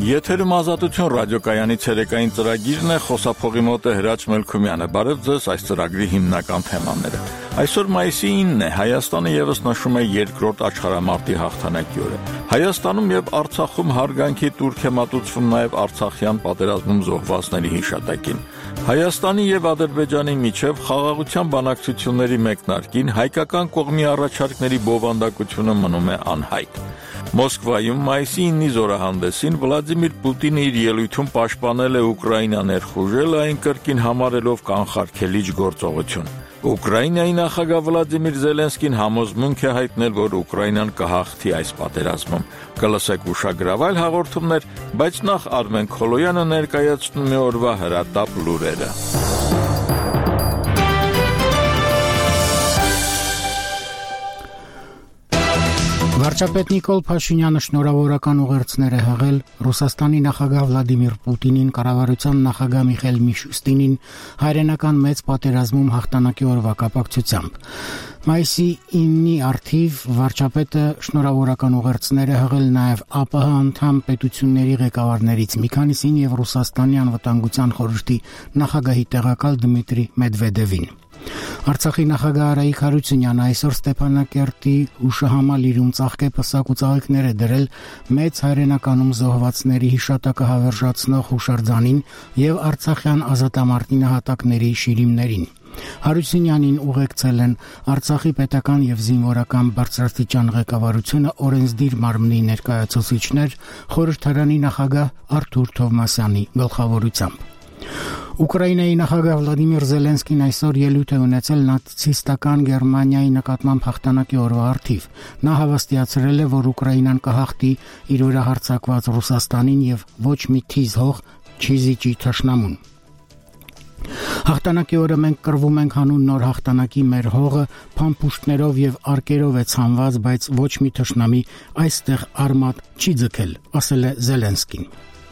Եթերում Ազատություն ռադիոկայանի ցերեկային ծրագիրն է, խոսափողի մոտ է Հրաչ Մելքումյանը։ Բարև ձեզ, այս ծրագրի հիմնական թեմաները։ Այսօր մայիսի 9-ն է, Հայաստանը եւս նշում է երկրորդ աշխարհամարտի հաղթանակի օրը։ Հայաստանում եւ Արցախում հարգանքի տուրք է մատուցվում նաեւ Արցախյան պատերազմում զոհվածների հիշատակին։ Հայաստանի եւ Ադրբեջանի միջև խաղաղության բանակցությունների մեկնարկին հայկական կողմի առաջարկների բովանդակությունը մնում է անհայտ։ Մոսկվայում մայիսի 9-ի զորահանդեսին Վլադիմիր Պուտինը իր ելույթում պաշտպանել է Ուկրաինա ներխուժելը, այն կրկին համարելով կանխարգելիչ գործողություն։ Ուկրաինայի նախագահ Վլադիմիր Զելենսկին համոզմունք է հայտնել, որ Ուկրաինան կհաղթի այս պատերազմում։ Կլսեք ուշագրավ այլ հաղորդումներ, բայց նախ Արմեն Քոլոյանը ներկայացնում է օրվա հրատապ լուրերը։ Վարչապետ Նիկոլ Փաշինյանը շնորհավորական ուղերձներ է հղել Ռուսաստանի նախագահ Վլադիմիր Պուտինին, կառավարության նախագահ Միխայել Միշուստինին հայրենական մեծ պատերազմում հաղթանակի օրվա կապակցությամբ։ Մայիսի 9-ի առթիվ վարչապետը շնորհավորական ուղերձներ է հղել նաև ԱՊՀ անդամ պետությունների ղեկավարներից մի քանիսին եւ Ռուսաստանի անվտանգության խորհրդի նախագահի տեղակալ Դմիտրի Մեդվեդևին։ Արցախի նախագահ Արայիկ Հարությունյանը այսօր Ստեփանակերտի հուշահամալ իրում ծաղկե պսակ ու ծաղիկներ է դրել մեծ հայրենականում զոհվածների հիշատակը հավերժացնող հուշարձանին եւ Արցախյան ազատամարտի նահատակների շիրիմներին։ Հարությունյանին ուղեկցել են Արցախի պետական եւ զինվորական բարձրաստիճան ղեկավարությունը, օրենսդիր մարմնի ներկայացուցիչներ, խորհրդարանի նախագահ Արթուր Թովմասյանի գլխավորությամբ։ Ուկրաինայի նախագահ Վլադիմիր Զելենսկին այսօր ելույթ է ունեցել նացիստական Գերմանիայի նկատմամբ հաղթանակի օրվա առթիվ։ Նա հավաստիացրել է, որ Ուկրաինան կհաղթի իր վրա հարձակված Ռուսաստանին եւ ոչ մի թիզ հող չի զիջի թշնամուն։ Հաղթանակի օրը մենք կռվում ենք հանուն նոր հաղթանակի, մեր հողը փամփուշտներով եւ արկերով է ցանված, բայց ոչ մի թշնամի այստեղ արմատ չի ձգել, ասել է Զելենսկին։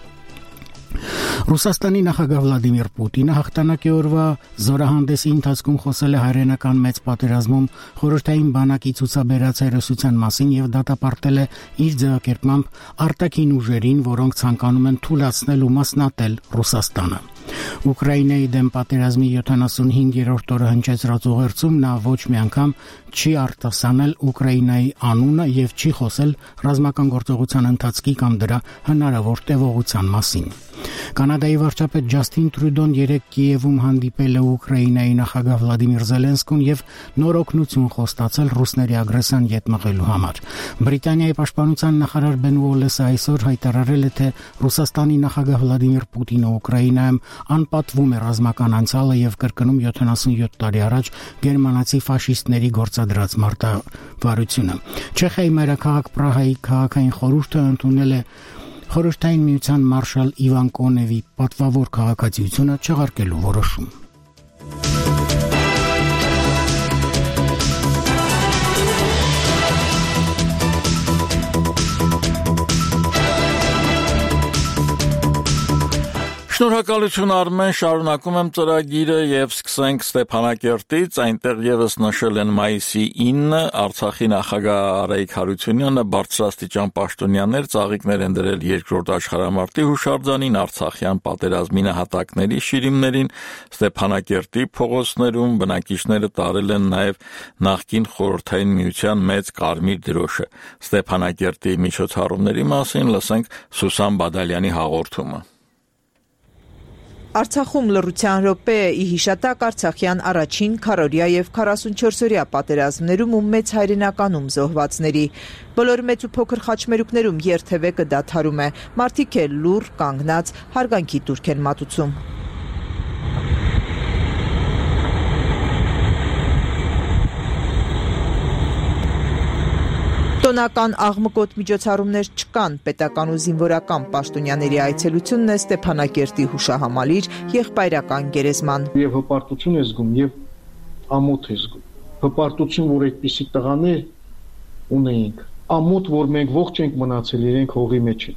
Ռուսաստանի նախագահ Վլադիմիր Պուտինը հաղթանակի օրվա զորահանդեսի ընթացքում խոսել է հայրենական մեծ պատերազմում խորհրդային բանակի ցուցաբերած հերոսության մասին եւ դատապարտել է իր ձևակերպմամբ արտաքին ուժերին, որոնք ցանկանում են թուլացնել ու մասնատել Ռուսաստանը։ Ուկրաինայի դեմ պատերազմի 75-րդ օրը հնչեցրած ուղերձում նա ոչ մի անգամ չի արտասանել Ուկրաինայի անունը եւ չի խոսել ռազմական գործողության ընթացքի կամ դրա հնարավոր տևողության մասին։ Կանադայի վարչապետ Ջասթին Տրյուդոն երեկ Կիևում հանդիպել է Ուկրաինայի նախագահ Վլադիմիր Զելենսկուն եւ նոր օգնություն խոստացել ռուսների ագրեսիան ետ մղելու համար։ Բրիտանիայի պաշտպանության նախարար Բեն Ուոլեսը այսօր հայտարարել է, թե Ռուսաստանի նախագահ Վլադիմիր Պուտինը Ուկրաինայում անպատվում է ռազմական անցյալը եւ կրկնում 77 տարի առաջ գերմանացի ֆաշիստների գործադրած մարտավարությունը։ Չեխիայի մայրաքաղաք Պրահայի քաղաքային խորհուրդը ընդունել է Խորհրդային միության մարշալ Իվան Կոնևի պատվավոր քաղաքացիությունը չեղարկելու որոշում։ Շնորհակալություն Արմեն, շարունակում եմ ծրագիրը եւ սկսենք Ստեփանակերտից, այնտեղ եւս նշել են մայիսի 9-ը Արցախի նախագահ Արայիկ Հարությունյանը բարձրաստիճան պաշտոնյաներ ծաղիկներ են դրել երկրորդ աշխարհամարտի հուշարձանին, Արցախյան պատերազմի նահատակների շիրիմներին, Ստեփանակերտի փողոցներում բնակիչները տարել են նաեւ նախկին խորհրդային միության մեծ կարմիր դրոշը։ Ստեփանակերտի միջոցառումների մասին լսենք Սուսան Բադալյանի հաղորդումը։ Արցախում լռության րոպե է ի հիշատակ Արցախյան առաջին, քառորյա եւ 44-օրյա պատերազմներում ու մեծ հայրենականում զոհվածների։ Բոլոր մեծ ու փոքր խաչմերուկներում երթևեկը դադարում է, մարդիկ էլ լուռ կանգնած հարգանքի տուրք են մատուցում։ Տոնական աղմկոտ միջոցառումներ չկան, պետական ու զինվորական պաշտոնյաների այցելությունն է Ստեփանակերտի հուշահամալիր եղբայրական գերեզման։ Եվ հպարտություն է զգում, եւ ամոթ է զգում։ Հպարտություն, որ այդպիսի տղաներ ունեինք, ամոթ, որ մենք ողջ ենք մնացել, իրենք հողի մեջ են։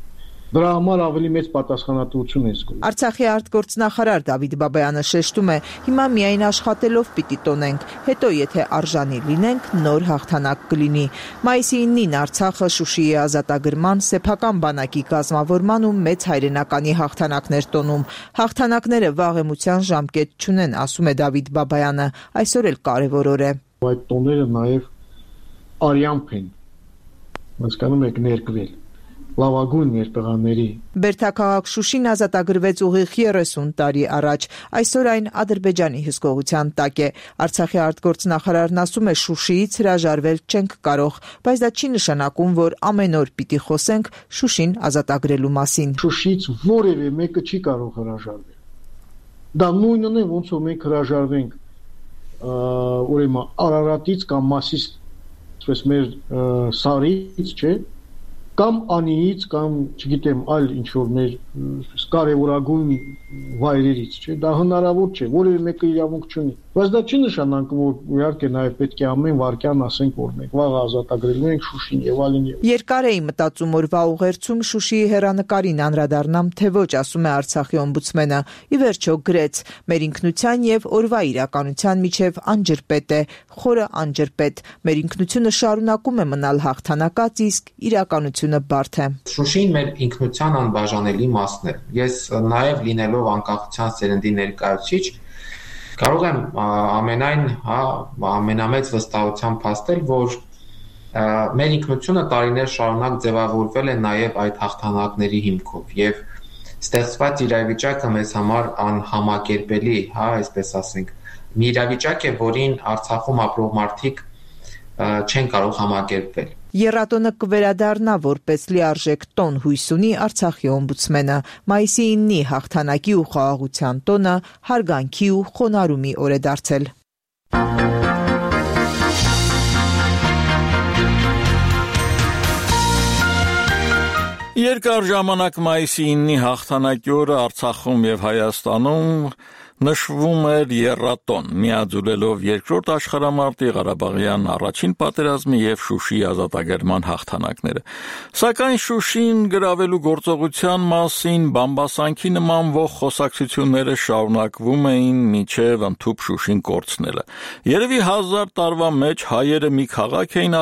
Դրա համար ավելի մեծ պատասխանատվություն է զգում։ Արցախի արտգործնախարար Դավիթ Բաբայանը շեշտում է, հիմա միայն աշխատելով պիտի տոնենք, հետո եթե արժանի լինենք, նոր հաղթանակ կլինի։ Մայիսի 9-ին Արցախը Շուշիի ազատագրման, սեփական բանակի կազմավորման ու մեծ հայրենականի հաղթանակներ տոնում։ Հաղթանակները վաղեմության ժամկետ չունեն, ասում է Դավիթ Բաբայանը, այսօր էլ կարևոր օր է։ Այդ տոները նաև արյամբ են, հասկանում եք, ներկվել լավագույն մեր տղաների։ Բերդաքաղաք Շուշին ազատագրվեց ուղիղ 30 տարի առաջ, այսօր այն Ադրբեջանի հսկողության տակ է։ Արցախի արտգործնախարարն ասում է, Շուշիից հրաժարվել չենք կարող, բայց դա չի նշանակում, որ ամեն օր պիտի խոսենք Շուշին ազատագրելու մասին։ Շուշիից որևէ մեկը չի կարող հրաժարվել։ Դա նույնն է, ոնց որ մենք հրաժարվենք ուրեմն Արարատից կամ Մասիս, այսպես մեր Սարից, չէ՞, կամ Անիից, կամ չգիտեմ, այլ ինչ որ մեր կարևորագույն վայրերից, չէ՞, դա հնարավոր չէ, որևէ մեկը իրավունք չունի։ Բայց դա չի նշանակում, որ իհարկե նաև պետք է ամեն վարքյան ասենք, որ մենք վաղ ազատագրելու ենք Շուշին եւ այլն։ Երկար էի մտածում, որ վաղ ուղերձում Շուշիի հերանեկարին անդրադառնամ, թե ոչ, ասում է Արցախի օմբուդսմենը։ Ի վերջո գրեց. մեր ինքնության եւ օրվա իրականության միջև անջրպետ է, խորը անջրպետ։ Մեր ինքնությունը շարունակում է մնալ հաղթանակած, իսկ իրականությունը բարդ է։ Շուշին մեր ինքնության անբաժանելի մասն է։ Ես նաև լինելով անկախության սերնդի ներկայացուցիչ կարող եմ ամենամեծ վստահությամբ փաստել, որ մեր ինքնությունը տարիներ շարունակ ձևավորվել է նաև այդ հաղթանակների հիմքով եւ ստեղծված իրավիճակը մեզ համար անհամակերպելի, այսպես ասենք, մի իրավիճակ է, որին Արցախում ապրող մարդիկ չեն կարող համակերպվել։ Եռատոնը կվերադառնա որպես լիարժեք տոն հույս ունի Արցախի օմբուդսմենը։ Մայիսի 9-ի հաղթանակի ու խաղաղության տոնը հարգանքի ու խոնարհումի օր է դարձել։ Երկար ժամանակ մայիսի 9-ի հաղթանակի օրը Արցախում եւ Հայաստանում նշվում էր եռատոն, միաձուլելով երկրորդ աշխարհամարտի, Ղարաբաղյան առաջին պատերազմի եւ Շուշիի ազատագրման հաղթանակները։ Սակայն Շուշին գրավելու գործողության մասին բամբասանքի նմանվող խոսակցությունները շարունակվում էին մինչև ընդհուպ Շուշին կորցնելը։ Երևի 1000 տարվա մեջ հայերը մի քաղաք էին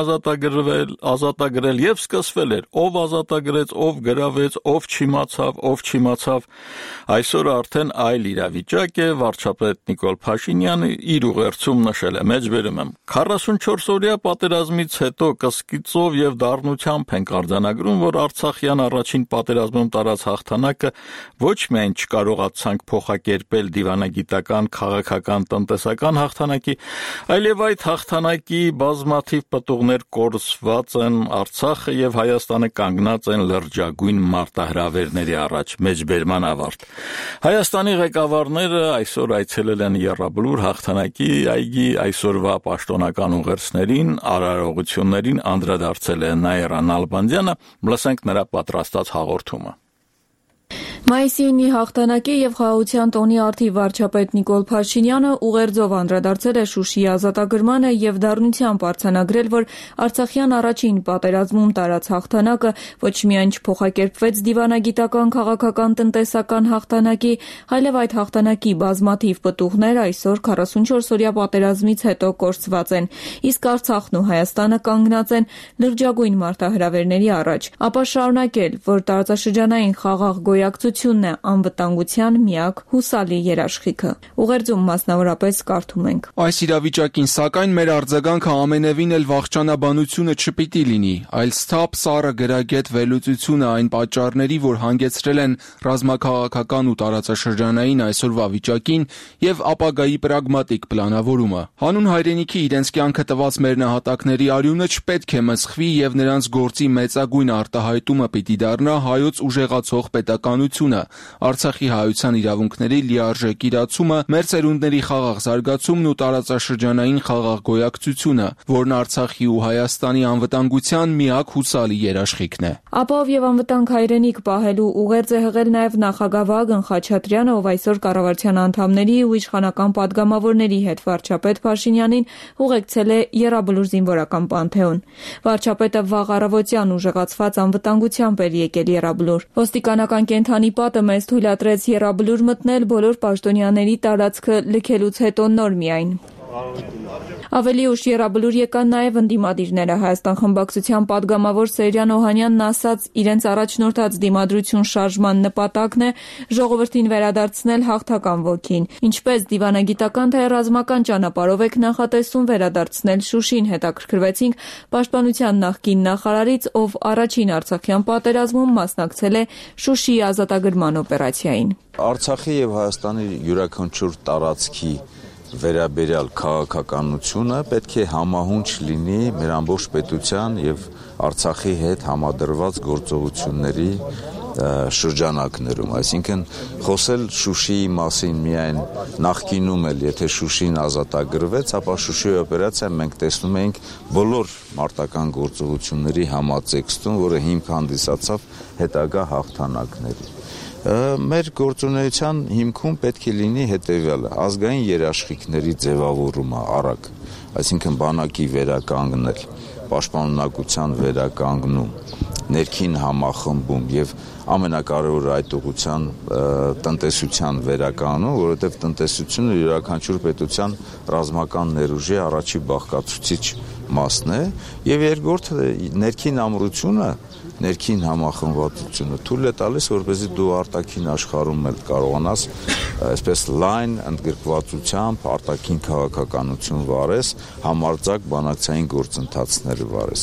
ազատագրել եւ սկսվել էր ով ազատագրեց, ով գրավեց, ով չիմացավ։ Այսօր արդեն այլ իրավիճակ է, վարչապետ Նիկոլ Փաշինյանը իր ուղերձում նշել է, մեջբերում եմ, 44-օրյա պատերազմից հետո կսկիծով եւ դառնությամբ ենք արձանագրում, որ Արցախյան առաջին պատերազմում տարած հաղթանակը ոչ միայն չկարողացանք փոխակերպել դիվանագիտական, քաղաքական, տնտեսական հաղթանակի, այլև այդ հաղթանակի բազմաթիվ պտուղներ կորսված են, Արցախը եւ Հայաստանը կանգնած են լրջագույն մարտահրավերների առաջ, մեջբերման ավարտ։ Հայաստանի ղեկավարները այսօր այցելել են Եռաբլուր հաղթանակի այգի, այսօրվա պաշտոնական ուղերձներին, արարողություններին անդրադարձել է Նաիրա Նալբանդյանը, լսենք նրա պատրաստած հաղորդումը։ Մայիսի 9-ի հաղթանակի եւ խաղաղության տոնի արդի վարչապետ Նիկոլ Փաշինյանը ուղերձով անդրադարձել է Շուշիի ազատագրմանը եւ դառնությամբ արձանագրել, որ Արցախյան առաջին պատերազմում տարած հաղթանակը ոչ միայն չփոխակերպվեց դիվանագիտական, քաղաքական, տնտեսական հաղթանակի, այլև այդ հաղթանակի բազմաթիվ պտուղներ այսօր 44-օրյա պատերազմից հետո կորսված են, իսկ Արցախն ու Հայաստանը կանգնած են լրջագույն մարտահրավերների առաջ, ապա շարունակել, որ տարածաշրջանային խաղաղ գոյակցությունն է անվտանգության միակ հուսալի երաշխիքը։ Ուղերձում մասնավորապես կարդում ենք. Այս իրավիճակին սակայն մեր արձագանքը ամենևին էլ վախճանաբանությունը չպիտի լինի, այլ սթափ սառը գրագետ վերլուծությունը այն պատճառների, որ հանգեցրել են ռազմաքաղաքական ու տարածաշրջանային այսօրվա վիճակին եւ ապագայի պրագմատիկ պլանավորումը։ Հանուն հայրենիքի իրենց կյանքը տված մեր նահատակների արյունը չպետք է մսխվի եւ նրանց գործի մեծագույն արտահայտումը պիտի դառնա հայոց ուժեղացող պետականություն գոյակցությունը, Արցախի հայության իրավունքների լիարժեք իրացումը, մեր ծերունդների խաղաղ զարգացումն ու տարածաշրջանային խաղաղ գոյակցությունը, որն Արցախի ու Հայաստանի անվտանգության միակ հուսալի երաշխիքն է։ Ապահով եւ անվտանգ հայրենիք պահելու ուղերձ է հղել նաեւ նախագահ Վահագն Խաչատրյանը, ով այսօր կառավարության անդամների ու իշխանական պատգամավորների հետ վարչապետ Փաշինյանին ուղեկցել է Եռաբլուր զինվորական պանթեոն։ Վարչապետը վաղ առավոտյան ուժեղացված անվտանգությամբ էր եկել Եռաբլուր։ Ոստիկանական կենթանի պատը մեզ թույլատրեց Եռաբլուր մտնել բոլոր պաշտոնյաների տարածքը լքելուց հետո նոր միայն։ Ավելի ուշ Եռաբլուր եկան նաև ընդդիմադիրները։ Հայաստան խմբակցության պատգամավոր Սերյան Օհանյանն ասաց, իրենց առաջնորդած դիմադրություն շարժման նպատակն է ժողովրդին վերադարձնել հաղթական ոգին։ Ինչպես դիվանագիտական թե ռազմական ճանապարհով եք նախատեսում վերադարձնել Շուշին, հետաքրքրվեցինք Պաշտպանության նախկին նախարարից, ով առաջին Արցախյան պատերազմում մասնակցել է Շուշիի ազատագրման օպերացիային։ Արցախի եւ Հայաստանի յուրաքանչյուր տարածքի վերաբերյալ քաղաքականությունը պետք է համահունչ լինի մեր ամբողջ պետության եւ Արցախի հետ համադրված գործողությունների շրջանակներում, այսինքն խոսել Շուշիի մասին միայն նախկինում էլ, եթե Շուշին ազատագրվեց, ապա Շուշիի օպերացիա մենք տեսնում էինք բոլոր մարտական գործողությունների համատեքստում, որը հիմք հանդիսացավ հետագա հաղթանակների։ Մեր գործունեության հիմքում պետք է լինի հետևյալը՝ ազգային երաշխիքների ձևավորումը արագ, այսինքն բանակի վերականգնել, պաշտպանունակության վերականգնում, ներքին համախմբում եւ ամենակարևորը այդ ուղղության տնտեսության վերականգնում, որովհետեւ տնտեսությունը յուրաքանչյուր պետության ռազմական ներուժի առաջի բաղկացուցիչ մասն է, եւ երկրորդը ներքին ամրությունը, ներքին համախմբվածությունը թույլ է տալիս, որպեսզի դու արտաքին աշխարհում էլ կարողանաս այսպես լայն ընդգրկվածությամբ արտաքին քաղաքականություն վարես, համարձակ բանակցային գործընթացներ վարես։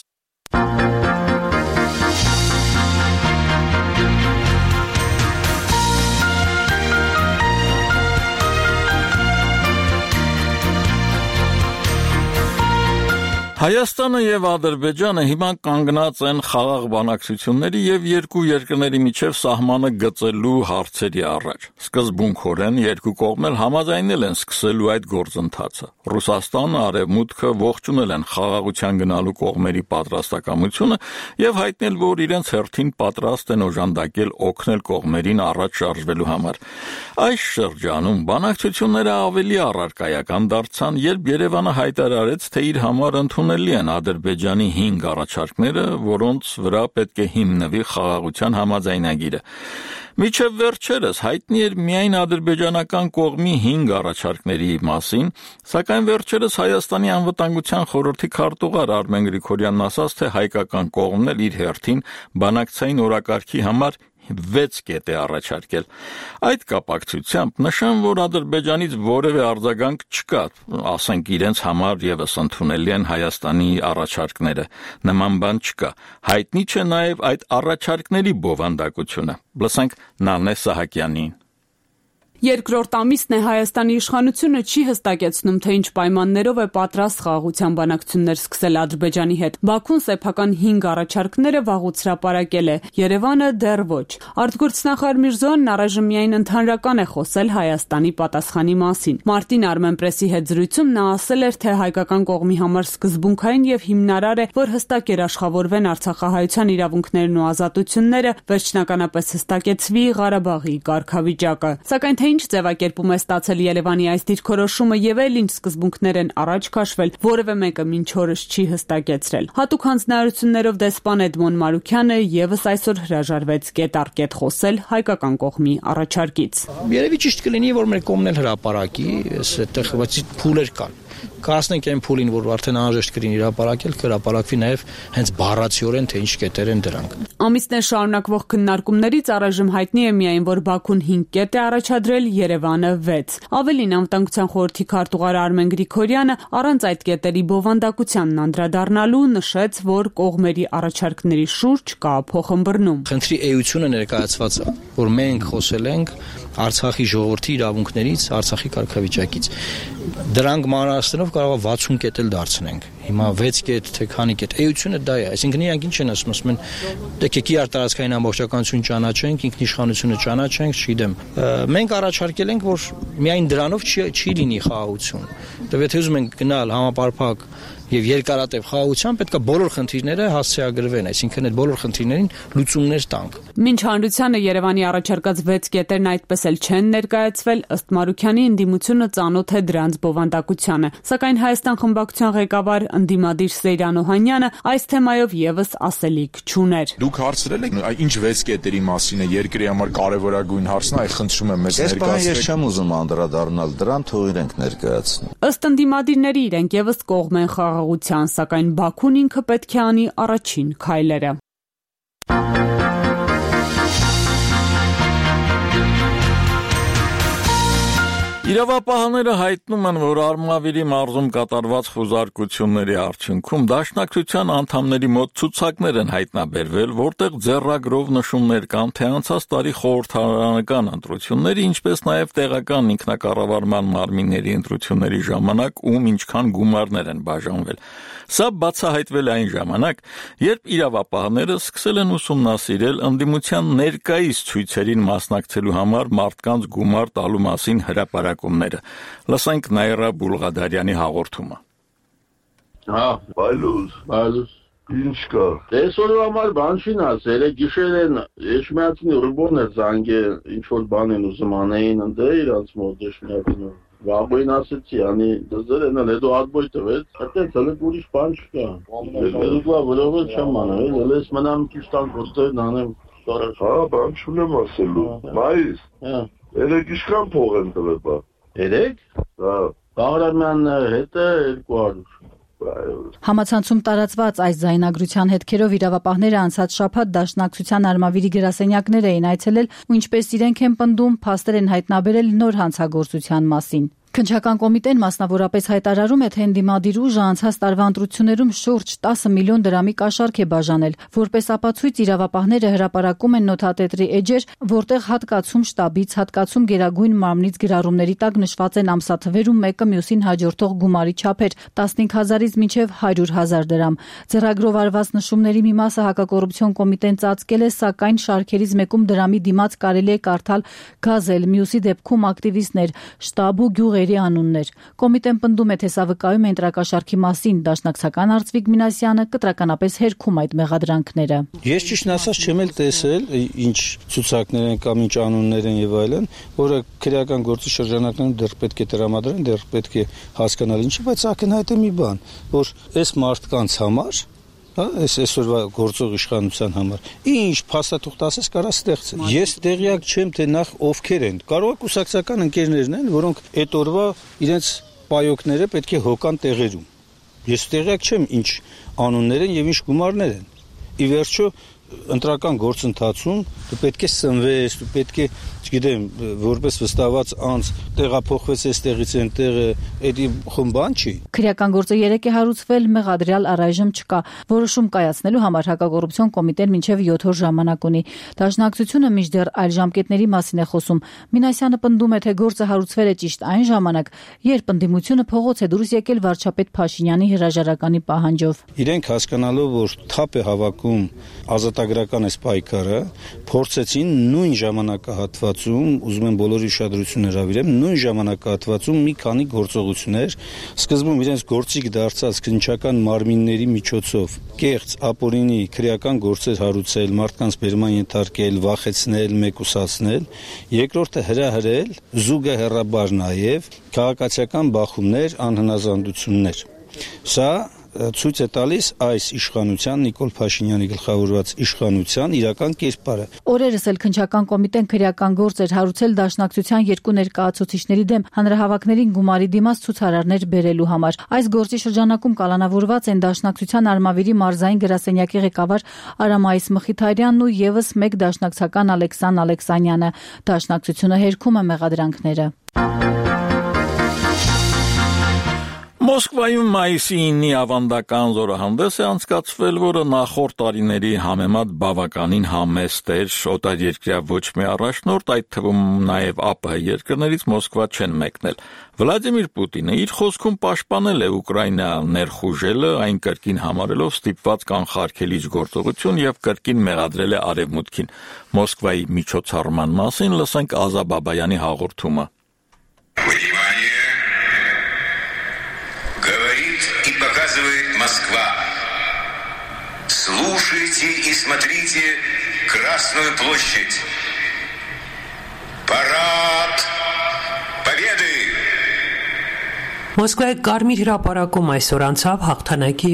Հայաստանը եւ Ադրբեջանը հիմա կանգնած են խաղաղ բանակցությունների եւ երկու երկրների միջև սահմանը գծելու հարցերի առաջ։ Սկզբունքորեն երկու կողմեր համաձայնել են սկսելու այդ գործընթացը։ Ռուսաստանը, Արևմուտքը ողջունել են խաղաղության գնալու կողմերի պատրաստակամությունը եւ հայտնել, որ իրենց հերթին պատրաստ են օժանդակել օգնել կողմերին առաջ շարժվելու համար։ Այս շրջանում բանակցությունները ավելի առարկայական դարձան, երբ Երևանը հայտարարեց, թե իր համար ընդունելի են Ադրբեջանի 5 առաջարկները, որոնց վրա պետք է հիմնվի խաղաղության համաձայնագիրը։ Մինչև վերջերս հայտնի էր միայն ադրբեջանական կողմի 5 առաջարկների մասին, սակայն վերջերս Հայաստանի անվտանգության խորհրդի քարտուղար Արմեն Գրիգորյանն ասաց, թե հայկական կողմն էլ իր հերթին բանակցային օրակարգի համար 6 կետ է առաջարկել։ Այդ կապակցությամբ նշան, որ Ադրբեջանից որևէ արձագանք չկա, ասենք իրենց համար եւս ընդունելի են Հայաստանի առաջարկները։ Նման բան չկա։ Հայտնի չէ նաեւ այդ առաջարկների բովանդակությունը։ Լսենք Նանե Սահակյանին։ Երկրորդ ամիսն է Հայաստանի իշխանությունը չի հստակեցնում, թե ինչ պայմաններով է պատրաստ խաղաղության բանակցություններ սկսել Ադրբեջանի հետ։ Բաքուն սեփական 5 առաջարկները վաղուց հրապարակել է, Երևանը դեռ ոչ։ Արտգործնախարար Միրզոյանն առայժմ միայն ընդհանրական է խոսել Հայաստանի պատասխանի մասին։ Մարտին Armenpress-ի հետ զրույցում նա ասել էր, թե հայկական կողմի համար սկզբունքային եւ հիմնարար է, որ հստակ երաշխավորվեն արցախահայության իրավունքներն ու ազատությունները, վերջնականապես հստակեցվի Ղարաբաղի կարգավիճակը։ Սակայն թե ինչ ձևակերպում է ստացել Երևանի այս դիրքորոշումը եւ էլ ինչ սկզբունքներ են առաջ քաշվել, որևէ մեկը մինչ օրս չի հստակեցրել։ Հատուկ հանձնարարություններով դեսպան Էդմոն Մարուքյանը եւս այսօր հրաժարվեց կետ առ կետ խոսել հայկական կողմի առաջարկից։ Երևի ճիշտ կլինի, որ մեր կողմն էլ հրապարակի, այստեղ փուլեր կան։ Կհասնենք այն փուլին, որ արդեն անհրաժեշտ կլինի հրապարակել, կհրապարակվի նաև հենց բառացիորեն, թե ինչ կետեր են դրանք։ Ամիսներ շարունակվող քննարկումներից առայժմ հայտնի է միայն, որ Բաքուն 5 կետ է առաջադրել, Երևանը 6։ Ավելին, անվտանգության խորհրդի քարտուղար Արմեն Գրիգորյանը առանց այդ կետերի բովանդակությանն անդրադառնալու նշեց, որ կողմերի առաջարկների շուրջ կա փոխըմբռնում։ Խնդրի էությունը ներկայացված է, որ մենք խոսել ենք Արցախի ժողովրդի իրավունքներից, Արցախի կարգավիճակից։ Դրանք մանրացնելով կարող է 60 կետ էլ դարձնենք։ Հիմա 6 կետ, թե քանի կետ։ Էությունը դա է, այսինքն իրանք ինչ են ասում են, դեպի տարածքային ամբողջականություն ճանաչենք, ինքնիշխանությունը ճանաչենք, չգիտեմ։ Մենք առաջարկել ենք, որ միայն դրանով չի լինի խաղաղություն։ Դե եթե ուզում ենք գնալ համապարփակ եւ երկարատև խաղաղության, պետք է բոլոր խնդիրները հասցեագրվեն, այսինքն այդ բոլոր խնդիրներին լուծումներ տանք։ Մինչ հանրությանը Երևանի առաջարկած 6 կետերն այդպես էլ չեն ներկայացվել, ըստ Մարուքյանի ընդդիմությունը ծանոթ է դրանց բովանդակությանը, սակայն Հայաստան խմբակցության ղեկավար ընդդիմադիր Սեյրան Օհանյանը այս թեմայով եւս ասելիք չուներ։ Դուք հարցրել եք ինչ 6 կետերի մասին է երկրի համար կարևորագույն հարցն է, խնդրում եմ մեզ ներկայացրեք։ Ես չեմ ուզում անդրադառնալ դրան, թող իրենք ներկայացնեն։ Ըստ ընդդիմադիրների իրենք եւս կողմ են խաղաղության, սակայն Բաքուն ինքը պետք է անի առաջին քայլերը։ Իրավապահները հայտնում են, որ Արմավիրի մարզում կատարված խուզարկությունների արդյունքում դաշնակցության անդամների մոտ ցուցակներ են հայտնաբերվել, որտեղ ձեռագրով նշումներ կան, թե անցած տարի խորհրդարանական ընտրությունների, ինչպես նաև տեղական ինքնակառավարման մարմինների ընտրությունների ժամանակ ում ինչքան գումարներ են բաժանվել։ Սա բացահայտվել է այն ժամանակ, երբ իրավապահները սկսել են ուսումնասիրել ընդդիմության ներկայիս ցույցերին մասնակցելու համար մարդկանց գումար տալու մասին հրապարակումները։ Լսենք Նաիրա Բուլղադարյանի հաղորդումը։ Բայլուս, ինչ կա։ Այսօր համար բան չին ասել, գիշերեն Էշմիածնի ռուբոն էր զանգել, ինչ որ բան են ուզում անեին ընդ իրանց մոտ Էշմիածնի։ Բաբոին ասեցի, անի դզերն էլ հետո ադբոյ տվեց, այդտեղ հենց ուրիշ բան չկա։ Որով չեմ անել, հենց մնամ ճիշտ գործեր անեմ ստորակ։ Բան չունեմ ասելու։ Մայիս։ Երեք ինչքան փող են տվել բա։ Երեք։ Հա։ Բաղրամյան հետը 200։ Համացանցում տարածված այս ձայնագրության հետքերով իրավապահները անցած շաբաթ դաշնակցության Արմավիրի գրասենյակներ էին այցելել ու ինչպես իրենք են պնդում, փաստեր են հայտնաբերել նոր հանցագործության մասին։ Քննչական կոմիտեն մասնավորապես հայտարարում է, թե ընդդիմադիր ուժը անցած տարվա ընտրություններում շուրջ 10 միլիոն դրամի կաշառք է բաժանել։ Որպես ապացույց իրավապահները հրապարակում են նոթատետրի էջեր, որտեղ հատկացում շտաբից, հատկացում գերագույն մարմնից գրառումների տակ նշված են ամսաթվերում մեկը մյուսին հաջորդող գումարի չափեր՝ 15,000-ից մինչև 100,000 դրամ։ Ձեռագրով արված նշումների մի մասը հակակոռուպցիոն կոմիտեն ծածկել է, սակայն շարքերից մեկում դրամի դիմաց կարելի է կարդալ գազել, մյուսի դեպքում ակտիվիստներ, շտաբ ու գյուղերի անուններ։ Կոմիտեն պնդում է, թե սա վկայում է ընտրակաշառքի մասին, դաշնակցական Արծվիկ Մինասյանը կտրականապես հերքում այդ մեղադրանքները։ Ես ճիշտն ասած չեմ էլ տեսել, ինչ ցուցակներ են կամ ինչ անուններ են եւ այլն, որը քրեական գործի շրջանակներում դեռ պետք է տրամադրեն, դեռ պետք է հասկանալ ինչի, բայց ակնհայտ է մի բան, որ այս մարդկանց համար այսօրվա գործող իշխանության համար ինչ փաստաթուղթ ասես կարա ստեղծել։ Ես տեղյակ չեմ, թե նախ ովքեր են։ Կարող է կուսակցական ընկերներն են, որոնք այդ օրվա իրենց պայոկները պետք է հոգան տեղերում։ Ես տեղյակ չեմ ինչ անուններ են եւ ինչ գումարներ են։ Ի վերջո ընտրական գործընթացում դու պետք է սնվես, դու պետք է, չգիտեմ, որպես վստահված անձ տեղափոխվես այստեղից այնտեղը, դա խմբան չի։ Քրեական գործը 3 է հարուցվել, մեղադրյալ առայժմ չկա։ Որոշում կայացնելու համար հակակոռուպցիոն կոմիտեն մինչև 7 օր ժամանակ ունի։ Դաշնակցությունը մինչդեռ այլ ժամկետների մասին է խոսում։ Մինասյանը պնդում է, թե գործը հարուցվել է ճիշտ այն ժամանակ, երբ ընդդիմությունը փողոց է դուրս եկել վարչապետ Փաշինյանի հրաժարականի պահանջով։ Իրենք հասկանալով, որ թափ է հավաքում ազատագրական այս պայքարը, փորձեցին նույն ժամանակահատվածում, ուզում եմ բոլորի ուշադրությունը հրավիրեմ, նույն ժամանակահատվածում մի քանի գործողություններ, սկզբում իրենց գործիք դարձած քննչական մարմինների միջոցով կեղծ ապօրինի քրեական գործեր հարուցել, մարդկանց բերման ենթարկել, վախեցնել, մեկուսացնել, երկրորդը հրահրել, զուգահեռաբար նաև քաղաքացիական բախումներ, անհնազանդություններ։ Սա ցույց է տալիս այս իշխանության Նիկոլ Փաշինյանի գլխավորված իշխանության իրական կերպարը։ Օրերս էլ քննչական կոմիտեն քրեական գործեր հարուցել դաշնակցության երկու ներկայացուցիչների դեմ հանրահավաքներին գումարի դիմաց ցուցարարներ բերելու համար։ Այս գործի շրջանակում կալանավորված են դաշնակցության Արմավիրի մարզային գրասենյակի ղեկավար Արամայիս Մխիթարյանն ու եւս մեկ դաշնակցական Ալեքսան Ալեքսանյանը։ Դաշնակցությունը հերքում է մեղադրանքները։ Մոսկվայում մայիսի 9-ի ավանդական զորահանդես է անցկացվել, որը նախորդ տարիների համեմատ բավականին համեստ էր, օտարերկրյա ոչ մի առաջնորդ, այդ թվում նաև ԱՊՀ երկրներից Մոսկվա չեն մեկնել։ Վլադիմիր Պուտինը իր խոսքում պաշտպանել է Ուկրաինա ներխուժելը, այն կրկին համարելով ստիպված կանխարգելիչ գործողություն եւ կրկին մեղադրել է Արևմուտքին։ Մոսկվայի միջոցառման մասին լսենք Ազա Բաբայանի հաղորդումը։ Москва. Слушайте и смотрите Красную площадь. Парад Победы! Մոսկվայի Կարմիր հրապարակում այսօր անցավ հաղթանակի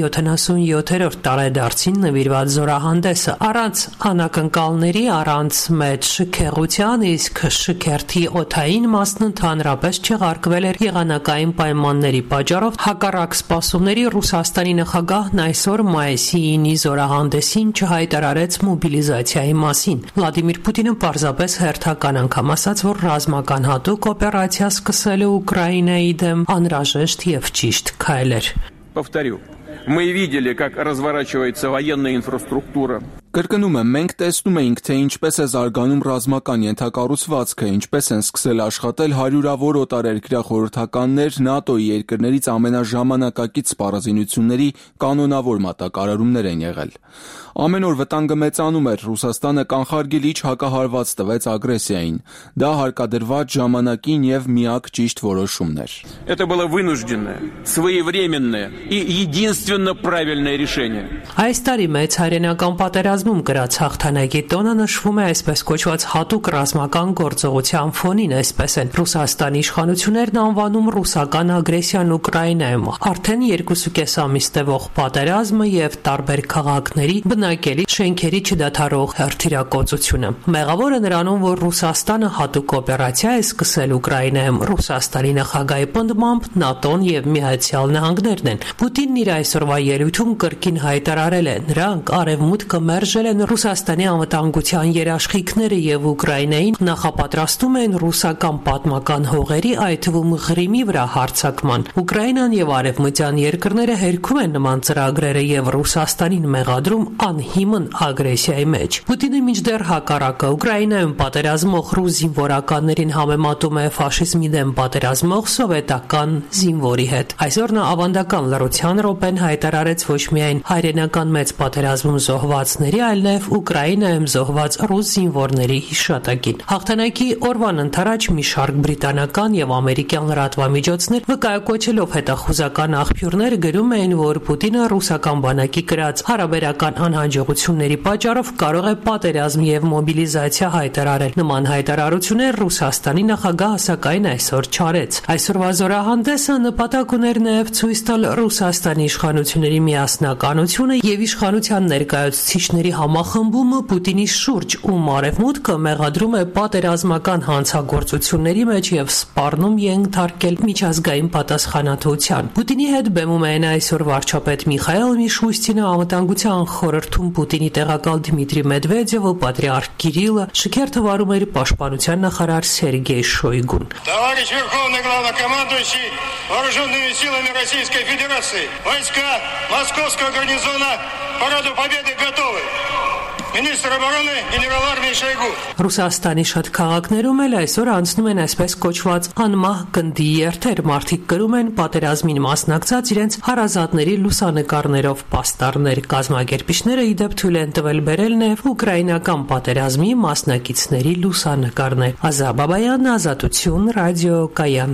77-րդ տարեդարձին նվիրված զորահանդեսը առանց անակնկալների, առանց մեծ շքեղության, իսկ շքերթի օդային մասն ընդհանրապես չեղարկվել էր եղանակային պայմանների պատճառով։ Հակառակ սպասումների Ռուսաստանի նախագահն այսօր մայիսի 9-ի զորահանդեսին չհայտարարեց մոբիլիզացիայի մասին։ Վլադիմիր Պուտինը պարզապես հերթական անգամ ասաց, որ ռազմական հատուկ օպերացիա սկսելու Ուկրաինայի դեմ անհրաժեշտ եւ ճիշտ քայլ էր։ Повторю, мы видели, как разворачивается военная инфраструктура. Կրկնում եմ, մենք տեսնում էինք, թե ինչպես է զարգանում ռազմական ենթակառուցվածքը, ինչպես են սկսել աշխատել հարյուրավոր օտարերկրյա խորհրդականներ ՆԱՏՕ-ի երկրներից ամենաժամանակակից սպառազինությունների կանոնավոր մատակարարումներ են եղել։ Ամեն օր վտանգը մեծանում էր, Ռուսաստանը կանխարգելիչ հակահարված տվեց ագրեսիային։ Դա հարկադրված ժամանակին եւ միակ ճիշտ որոշումն էր։ Это было вынужденное, своевременное и единственно правильное решение. Այս տարի մեծ հայրենական պատերազմում գրած հաղթանակի տոնը նշվում է այսպես կոչված հատուկ ռազմական գործողության ֆոնին, այսպես են Ռուսաստանի իշխանություններն անվանում ռուսական ագրեսիան Ուկրաինայում։ Արդեն 2.5 ամիս տևող պատերազմը եւ տարբեր քաղաքների բնակելի շենքերի չդադարող հրթիռակոծությունը։ Մեղավորը նրանում, որ Ռուսաստանը հատուկ օպերացիա է սկսել Ուկրաինայում, Ռուսաստանի նախագահի պնդմամբ ՆԱՏՕ-ն եւ Միացյալ Նահանգներն են։ Պուտինն իր այսօրվա ելույթում կրկին հայտարարել է, նրանք արևմուտքը մերժել են Ռուսաստանի անվտանգության երաշխիքները եւ Ուկրաինային նախապատրաստում են ռուսական պատմական հողերի, այդ թվում Ղրիմի վրա հարձակման։ Ուկրաինան եւ արևմտյան երկրները հերքում են նման ծրագրերը եւ Ռուսաստանին մեղադրում անհիմն ագրեսիայի մեջ։ Պուտինը մինչդեռ հակառակը Ուկրաինայում պատերազմող ռուս զինվորականներին համեմատում է ֆաշիզմի դեմ պատերազմող սովետական զինվորի հետ։ Այսօր նա ավանդական լռության րոպեն հայտարարեց ոչ միայն հայրենական մեծ պատերազմում զոհվածների, այլ նաև Ուկրաինայում զոհված ռուս զինվորների հիշատակին։ Հաղթանակի օրվան ընթരാճ մի շարք բրիտանական եւ ամերիկյան լրատվամիջոցներ վկայակոչելով հետախուզական աղբյուրներ գրում էին, որ Պուտինը ռուսական բանակի կրած հարաբերական անհաջողությունների պատճառով կարող է պատերազմ եւ մոբիլիզացիա հայտարարել։ Նման հայտարարություններ Ռուսաստանի նախագահը սակայն այսօր չարեց։ Այսօրվա զորահանդեսը նպատակ ուներ նաեւ ցույց տալ Ռուսաստանի իշխանությունների միասնականությունը եւ իշխանության ներկայացուցիչների համախմբումը Պուտինի շուրջ, ում արևմուտքը մեղադրում է պատերազմական հանցագործությունների մեջ եւ սպառնում ենթարկել միջազգային պատասխանատվության։ Պուտինի հետ բեմում են այսօր վարչապետ Միխայել Միշուստինը, անվտանգության խորհրդում Պուտինի տեղակալ Դմիտրի Մեդվեդևը, պատրիարք Կիրիլը, շքերթը վարում էր պաշտպանության նախարար Սերգեյ Շոյգուն։ Товарищ Верховный Главнокомандующий Вооруженными силами Российской Федерации, войска Московского гарнизона Параду Победы готовы. Министр обороны генерал армии Шойгу. Ռուսաստանի շատ քաղաքներում էլ այսօր անցնում են այսպես կոչված անմահ գնդի երթեր։ Մարդիկ կրում են պատերազմին մասնակցած իրենց հարազատների լուսանկարներով պաստառներ։ Կազմակերպիչները ի դեպ թույլ են տվել բերել նաև ուկրաինական պատերազմի մասնակիցների լուսանկարներ։ Ազա Բաբայան, Ազատություն, ռադիո Կայան։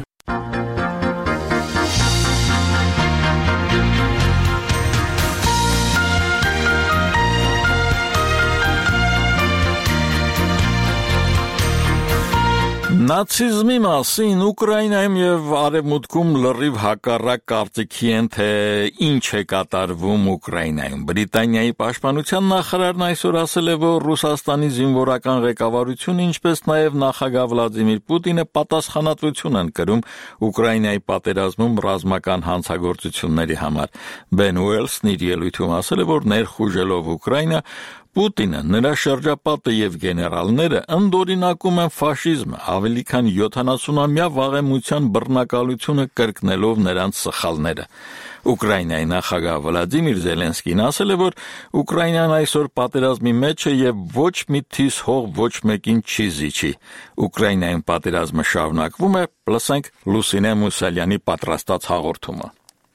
Նացիզմի մասին Ուկրաինայում եւ Արևմուտքում լրիվ հակառակ կարծիքի են, թե ինչ է կատարվում Ուկրաինայում։ Բրիտանիայի պաշտպանության նախարարն այսօր ասել է, որ Ռուսաստանի զինվորական ղեկավարությունը, ինչպես նաեւ նախագահ Վլադիմիր Պուտինը պատասխանատվություն են կրում Ուկրաինայի պատերազմում ռազմական հանցագործությունների համար։ Բեն Ուելսն իր ելույթում ասել է, որ ներխուժելով Ուկրաինա Պուտինը, նրա շրջապատը եւ գեներալները ընդօրինակում են ֆաշիզմը, ավելի քան 70-ամյա վաղեմության բռնակալությունը կրկնելով նրանց սխալները։ Ուկրաինայի նախագահ Վլադիմիր Զելենսկին ասել է, որ Ուկրաինան այսօր պատերազմի մեջ է եւ ոչ մի թիս հող ոչ մեկին չի զիջի։ Ուկրաինայում պատերազմը շարունակվում է, լսենք Լուսինե Մուսալյանի պատրաստած հաղորդումը։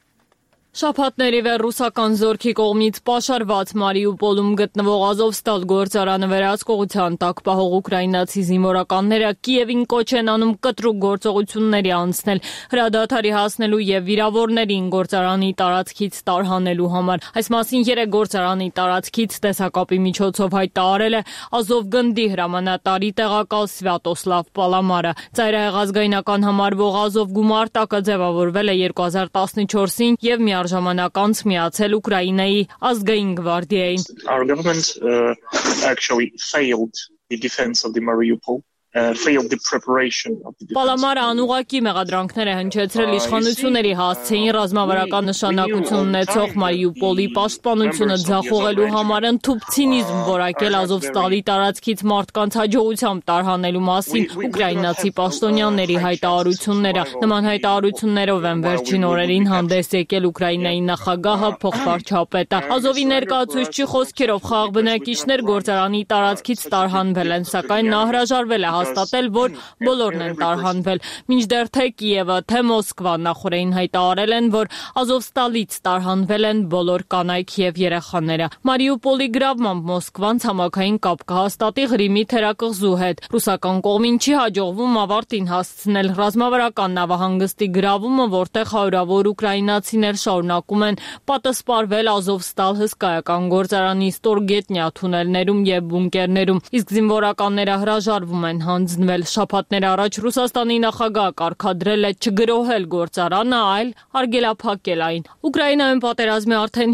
Շաբաթների վեր ռուսական զորքի կողմից պաշարված Մարիուպոլում գտնվող Ազովստալ գործարանը վերահսկողության տակ պահող ուկրաինացի զինվորականները Կիևին կոչ են անում կտրուկ գործողությունների անցնել, հրադադարի հասնելու եւ վիրավորներին գործարանի տարածքից տարհանելու համար։ Այս մասին 3 գործարանի տարածքից տեսակապի միջոցով հայտարարել է Ազով գնդի հրամանատարի տեղակալ Սվյատոսլավ Պալամարը։ Ծայրահեղ ազգայնական համարվող Ազով գումարտակը ձևավորվել է 2014-ին եւ ժամանակ անց միացել Ուկրաինայի ազգային գվարդիային։ Our government actually failed the defense of the Mariupol. Failed the preparation of the Պալամարը անուղակի մեղադրանքներ է հնչեցրել իշխանությունների հասցեին ռազմավարական նշանակություն ունեցող Մարիուպոլի պաշտպանությունը ձախողելու համար ընդհուպ ցինիզմ որակել Ազովստալի տարածքից մարդկանց հաջողությամբ տարհանելու մասին ուկրաինացի պաշտոնյաների հայտարարությունները։ Նման հայտարարություններով են վերջին օրերին հանդես եկել Ուկրաինայի նախագահը, փոխվարչապետը։ Ազովի ներկայացուցչի խոսքերով խաղաղ բնակիչներ գործարանի տարածքից տարհանվել են, սակայն նա հրաժարվել է հաստատել, որ բոլորն են տարհանվել։ Մինչդեռ թե Կիևը, թե Մոսկվան նախորդին հայտարարել են, որ Ազովստալից տարհանվել են բոլոր կանայք եւ երեխաները։ Մարիուպոլի գրավմամբ Մոսկվան ցամաքային կապ կհաստատի Ղրիմի թերակղզու հետ։ Ռուսական կողմին չի հաջողվում ավարտին հասցնել ռազմավարական նավահանգստի գրավումը, որտեղ հարյուրավոր ուկրաինացիներ շարունակում են պատասպարվել Ազովստալ հսկայական գործարանի ստորգետնյա թունելներում եւ բունկերներում, իսկ զինվորականները հրաժարվում են հանձնվել։ Շաբաթներ առաջ Ռուսաստանի նախագահը կարգադրել է չգրոհել գործարանը, այլ արգելափակել այն։ Ուկրաինայում պատերազմի արդեն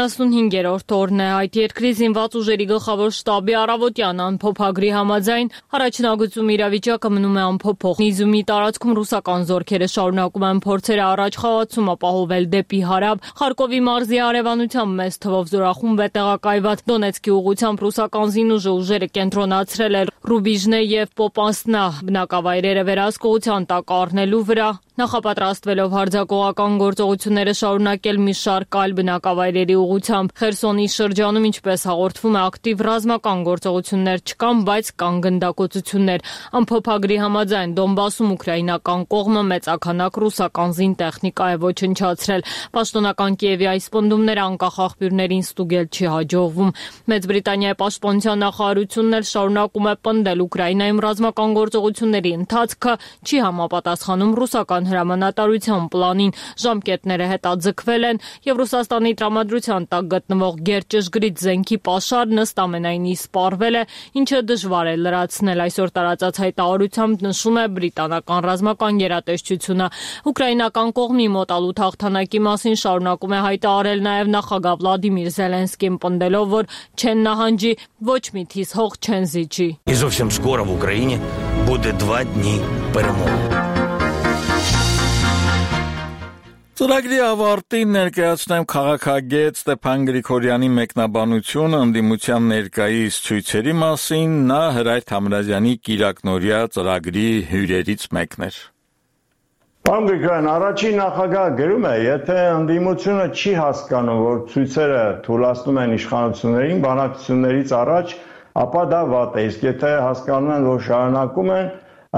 75-րդ օրն է։ Այդ երկրի զինված ուժերի գլխավոր շտաբի առավոտյան ամփոփագրի համաձայն առաջնագծում իրավիճակը մնում է անփոփոխ։ Իզումի տարածքում ռուսական զորքերը շարունակում են փորձերը առաջ խաղացում ապահովել դեպի հարավ։ Խարկովի մարզի արևանությամբ մեծ թվով զորախումբ է տեղակայված։ Դոնեցկի ուղղությամբ ռուսական զինուժերը կենտրոնացրել է Ռուբիժնե եւ Պոպանսնա բնակավայրերը վերահսկողության տակ առնելու վրա, նախապատրաստվելով հարձակողական գործողությունները շարունակել մի շարք այլ բնակավայրերի ուղղությամբ։ Խերսոնի շրջանում, ինչպես հաղորդվում է, ակտիվ ռազմական գործողություններ չկան, բայց կան գնդակոծություններ։ Ամփոփագրի համաձայն Դոնբասում ուկրաինական կողմը մեծաքանակ ռուսական զինտեխնիկա է ոչնչացրել։ Պաշտոնական Կիևի այս պնդումները անկախ աղբյուրներին ստուգել չի հաջողվում։ Մեծ Բրիտանիայի պաշտպանության նախարարությունն էլ շարունակում է պնդել Ուկրաինայում ռազմական գործողությունների ընթացքը չի համապատասխանում ռուսական հրամանատարության պլանին։ Ժամկետները հետաձգվել են եւ Ռուսաստանի տրամադրության տակ գտնվող գերճշգրիտ զենքի պաշարն ըստ ամենայնի սպառվել է, ինչը դժվար է լրացնել։ Այսօր տարածած հայտարարությամբ նշում է բրիտանական ռազմական գերատեսչությունը։ Ուկրաինական կողմի մոտալուտ հաղթանակի մասին շարունակում է հայտարարել նաեւ նախագահ Վլադիմիր Զելենսկին, պնդելով, որ չեն նահանջի, ոչ մի թիս հող չեն զիջի։ И зовсім скоро в Україні буде 2 дні перемоги. Ծրագրի ավարտին ներկայացնեմ քաղաքագետ Ստեփան Գրիգորյանի մեկնաբանությունը ընդդիմության ներկայիս ցույցերի մասին, նա Հրայր Թամրազյանի կիրակնօրյա ծրագրի հյուրերից մեկն էր։ Պարոն Գրիգորյան, առաջին նախագահը գրում է, եթե ընդդիմությունը չի հասկանում, որ ցույցերը թույլատնում են իշխանություններին, բանակցություններից առաջ, ապա դա վատ է, իսկ եթե հասկանում են, որ շարունակում են,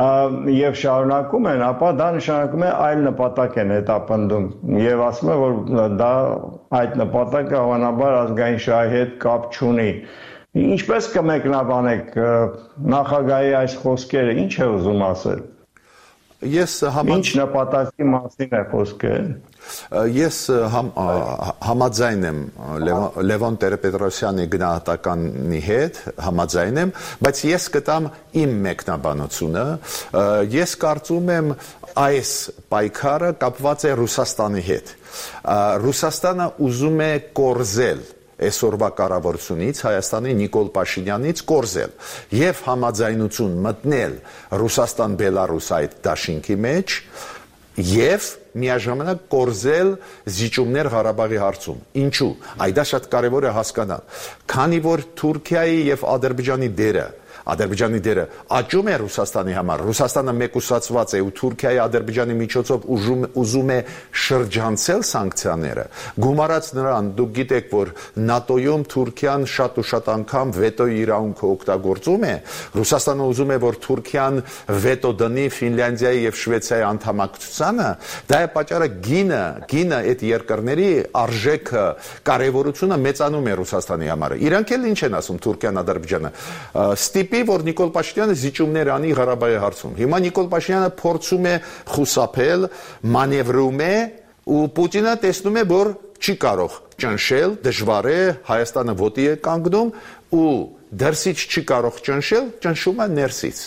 ապա դա նշանակում է այլ նպատակ են հետապնդում եւ ասում է, որ դա այդ նպատակը հավանաբար ազգային շահի հետ կապ չունի։ Ինչպես կմեկնաբանեք նախագահի այս խոսքերը, ինչ է ուզում ասել։ Ինչ նպատակի մասին է խոսքը։ Ես համաձայն եմ Լևոն Տեր-Պետրոսյանի գնահատականի հետ, համաձայն եմ, բայց ես կտամ իմ մեկնաբանությունը, ես կարծում եմ այս պայքարը կապված է Ռուսաստանի հետ։ Ռուսաստանը ուզում է կորզել այսօրվա կառավարությունից, Հայաստանի Նիկոլ Փաշինյանից կորզել եւ համաձայնություն մտնել Ռուսաստան-Բելարուս այդ դաշինքի մեջ, եւ միաժամանակ կորզել զիջումներ Ղարաբաղի հարցում։ Ինչու՞։ Այդ դա շատ կարևոր է հասկանալ։ Քանի որ Թուրքիայի եւ Ադրբեջանի դերը աճում է Ռուսաստանի համար, Ռուսաստանը մեկուսացված է ու Թուրքիայի Ադրբեջանի միջոցով ուզում է շրջանցել սանկցիաները, գումարած նրան, դուք գիտեք, որ ՆԱՏՕ-ում Թուրքիան շատ ու շատ անգամ վետոյի իրավունքը օգտագործում է, Ռուսաստանը ուզում է, որ Թուրքիան վետո դնի Ֆինլանդիայի եւ Շվեցիայի անդամակցությանը, դա է պատճառը գինը այդ երկրների արժեքը, կարեւորությունը մեծանում է Ռուսաստանի համար։ Իրանք էլ ինչ են ասում Թուրքիան, Ադրբեջանը, որ Նիկոլ Փաշինյանը զիջումներ անի Ղարաբաղի հարցում։ Հիմա Նիկոլ Փաշինյանը փորձում է խուսափել, մանևրում է ու Պուտինը տեսնում է, որ չի կարող ճնշել, դժվար է, Հայաստանը ոտի է կանգնում ու դրսից չի կարող ճնշել, ճնշում է ներսից։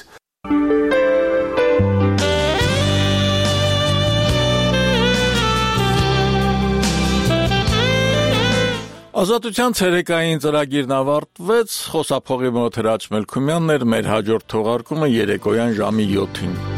Ազատության ցերեկային ծրագիրն ավարտվեց, խոսափողի մոտ Հրաչ Մելքումյանն էր, մեր հաջորդ թողարկումը երեկոյան ժամի 7-ին։